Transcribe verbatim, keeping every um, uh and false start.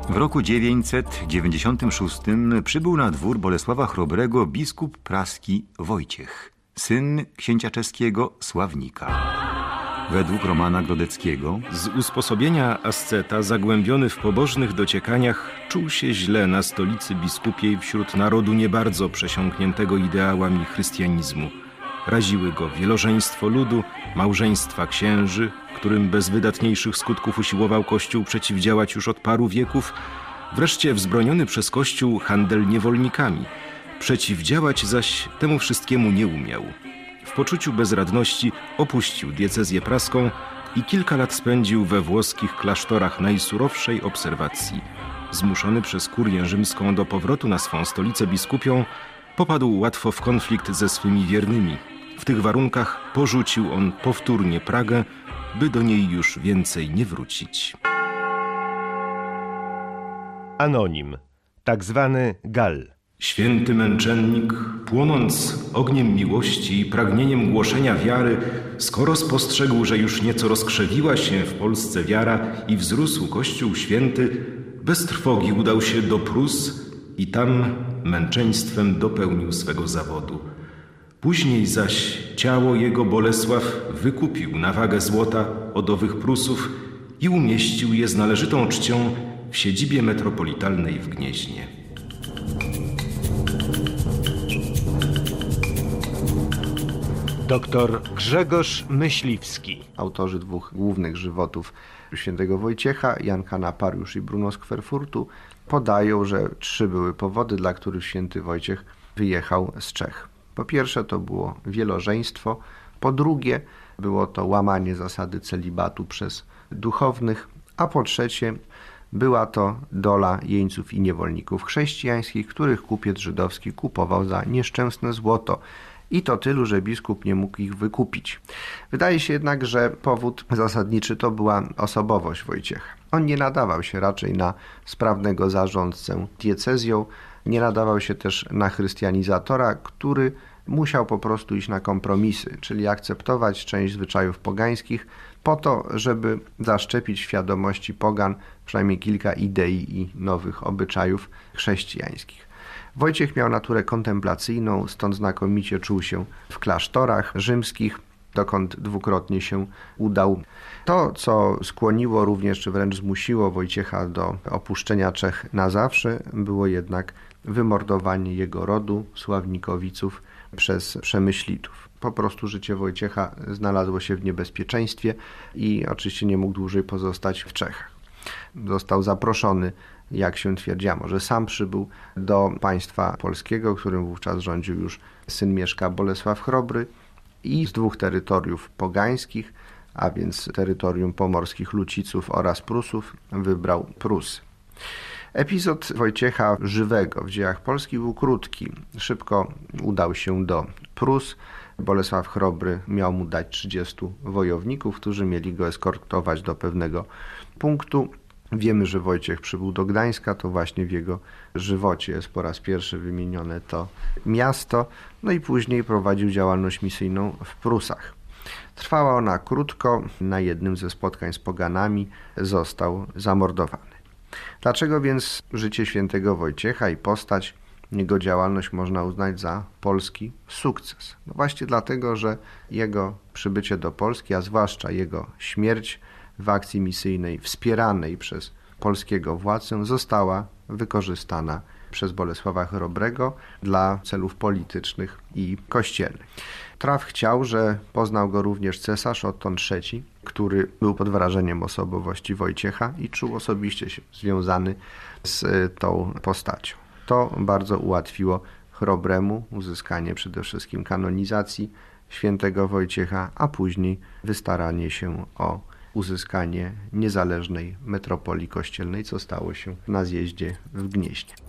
W roku dziewięćset dziewięćdziesiątym szóstym przybył na dwór Bolesława Chrobrego biskup praski Wojciech, syn księcia czeskiego Sławnika. Według Romana Grodeckiego z usposobienia asceta, zagłębiony w pobożnych dociekaniach, czuł się źle na stolicy biskupiej wśród narodu nie bardzo przesiąkniętego ideałami chrystianizmu. Raziły go wielożeństwo ludu, małżeństwa księży, którym bez wydatniejszych skutków usiłował Kościół przeciwdziałać już od paru wieków, wreszcie wzbroniony przez Kościół handel niewolnikami. Przeciwdziałać zaś temu wszystkiemu nie umiał. W poczuciu bezradności opuścił diecezję praską i kilka lat spędził we włoskich klasztorach najsurowszej obserwacji. Zmuszony przez kurię rzymską do powrotu na swą stolicę biskupią, popadł łatwo w konflikt ze swymi wiernymi. W tych warunkach porzucił on powtórnie Pragę, by do niej już więcej nie wrócić. Anonim, tak zwany Gal. Święty męczennik, płonąc ogniem miłości i pragnieniem głoszenia wiary, skoro spostrzegł, że już nieco rozkrzewiła się w Polsce wiara i wzrósł Kościół święty, bez trwogi udał się do Prus i tam męczeństwem dopełnił swego zawodu. Później zaś ciało jego Bolesław wykupił na wagę złota od owych Prusów i umieścił je z należytą czcią w siedzibie metropolitalnej w Gnieźnie. Doktor Grzegorz Myśliwski. Autorzy dwóch głównych żywotów świętego Wojciecha, Jan Kanapariusz i Bruno z Querfurtu, podają, że trzy były powody, dla których święty Wojciech wyjechał z Czech. Po pierwsze to było wielożeństwo, po drugie było to łamanie zasady celibatu przez duchownych, a po trzecie była to dola jeńców i niewolników chrześcijańskich, których kupiec żydowski kupował za nieszczęsne złoto. I to tylu, że biskup nie mógł ich wykupić. Wydaje się jednak, że powód zasadniczy to była osobowość Wojciecha. On nie nadawał się raczej na sprawnego zarządcę diecezją, nie nadawał się też na chrystianizatora, który musiał po prostu iść na kompromisy, czyli akceptować część zwyczajów pogańskich po to, żeby zaszczepić w świadomości pogan przynajmniej kilka idei i nowych obyczajów chrześcijańskich. Wojciech miał naturę kontemplacyjną, stąd znakomicie czuł się w klasztorach rzymskich, dokąd dwukrotnie się udał. To, co skłoniło również, czy wręcz zmusiło Wojciecha do opuszczenia Czech na zawsze, było jednak wymordowanie jego rodu, Sławnikowiców, przez Przemyślitów. Po prostu życie Wojciecha znalazło się w niebezpieczeństwie i oczywiście nie mógł dłużej pozostać w Czechach. Został zaproszony, jak się twierdzi, a może sam przybył do państwa polskiego, którym wówczas rządził już syn Mieszka Bolesław Chrobry, i z dwóch terytoriów pogańskich, a więc terytorium pomorskich Luciców oraz Prusów, wybrał Prusy. Epizod Wojciecha żywego w dziejach polskich był krótki. Szybko udał się do Prus. Bolesław Chrobry miał mu dać trzydziestu wojowników, którzy mieli go eskortować do pewnego punktu. Wiemy, że Wojciech przybył do Gdańska, to właśnie w jego żywocie jest po raz pierwszy wymienione to miasto, no i później prowadził działalność misyjną w Prusach. Trwała ona krótko, na jednym ze spotkań z poganami został zamordowany. Dlaczego więc życie świętego Wojciecha i postać, jego działalność można uznać za polski sukces? No właśnie dlatego, że jego przybycie do Polski, a zwłaszcza jego śmierć w akcji misyjnej wspieranej przez polskiego władcę została wykorzystana przez Bolesława Chrobrego dla celów politycznych i kościelnych. Traf chciał, że poznał go również cesarz Otton trzeci, który był pod wrażeniem osobowości Wojciecha i czuł osobiście się związany z tą postacią. To bardzo ułatwiło Chrobremu uzyskanie przede wszystkim kanonizacji świętego Wojciecha, a później wystaranie się o uzyskanie niezależnej metropolii kościelnej, co stało się na zjeździe w Gnieźnie.